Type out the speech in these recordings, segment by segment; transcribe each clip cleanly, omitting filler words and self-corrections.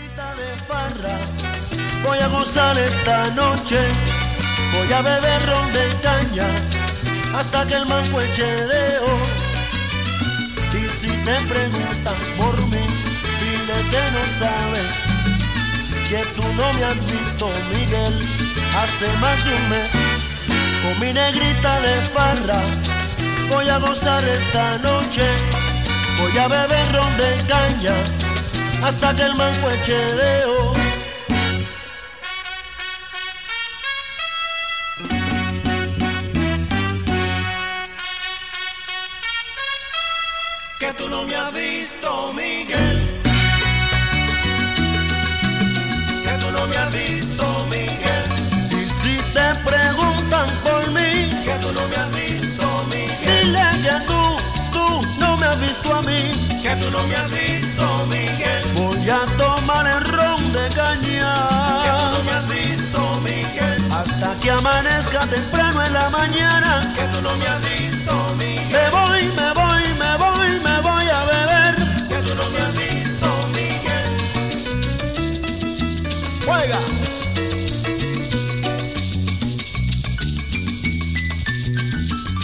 negrita de farra, voy a gozar esta noche, voy a beber ron de caña hasta que el mango eche dedo. Y si te preguntan por mí, dile que no sabes, que tú no me has visto, Miguel, hace más de un mes. Con mi negrita de farra voy a gozar esta noche, voy a beber ron de caña hasta que el mango eche dedo. Que tú no me has visto, Miguel. Que tú no me has visto, Miguel. Y si te preguntan por mí, Que tú no me has visto, Miguel. dile que tú no me has visto a mí. Que tú no me has visto, Miguel. Voy a tomar el ron de caña Que tú no me has visto, Miguel. hasta que amanezca temprano en la mañana. Que tú no me has visto, Miguel. Me voy, me voy, me voy, me voy a beber. Que tú no me has visto, Miguel. Juega.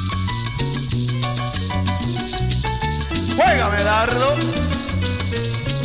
Juega, Medardo.